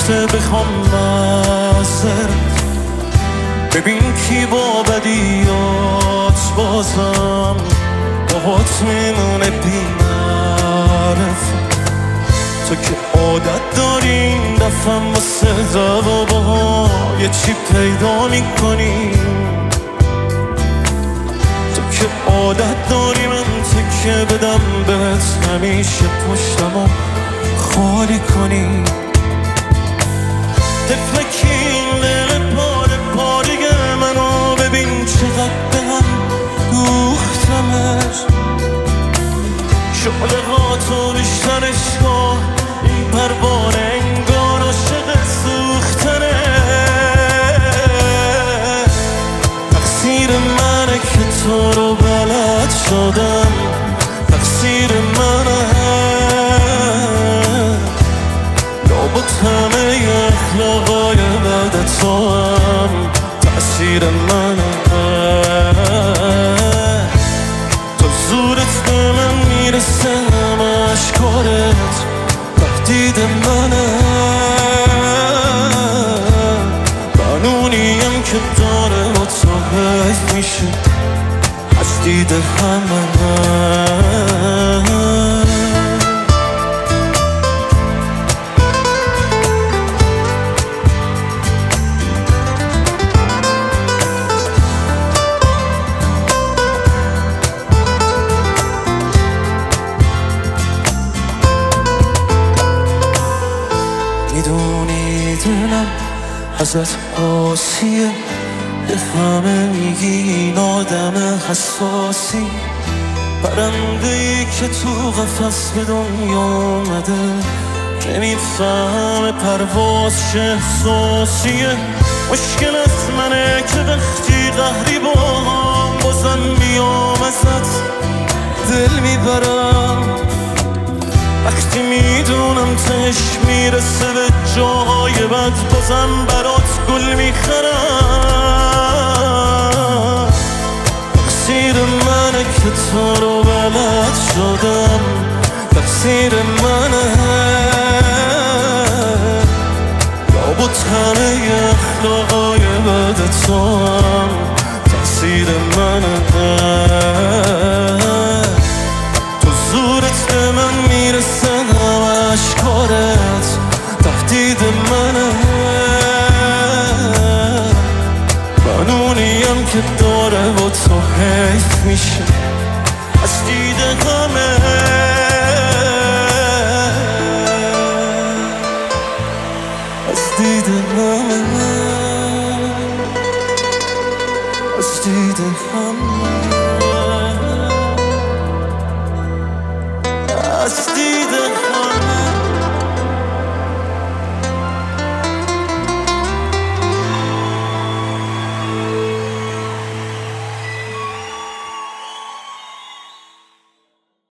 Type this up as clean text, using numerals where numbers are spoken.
وقت بخوام معذرت. ببین کی با بدیات بازم باهات میمونه بی معرفت. تو که عادت داری این دفعه واسه جوابها یه چی پیدا میکنی. تو که عادت داری من تکه بدم بهت همیشه پشتمو خالی کنی. طفلکی این دل پاره پاره منو ببین چقدر به هم دوختمش. شعله ها تو بیشترش کن این پروانه انگار عاشق سوختنه. تقصیر منه که تو رو بلد شدم، تقصیر منه. لابد همه اخلاقای بد تو هم تأثیر منه. تو زورت به من میرسه همه اشکارت تهدید منه. قانونیم که داره با تو حیف میشه از دید همه. میدونی دلم ازت قاسیه، به همه میگی این آدم حساسی. پرنده‌ای که تو قفس به دنیا اومده نمیفهمه پرواز چه احساسیه. مشکل از منه که وقتی قهری با هم بازم میام ازت دل میبرم. وقتی میدونم تهش میرسه به جاهای بد بازم برات گل میخرم. تقصیر منه که تو رو بلد شدم، تقصیر منه. لابد همه اخلاقای بد تو هم تقصیر منه. تو زورت به من میرسه همه اشکارت تهدید منه. قانونیم که داره با تو حیف میشه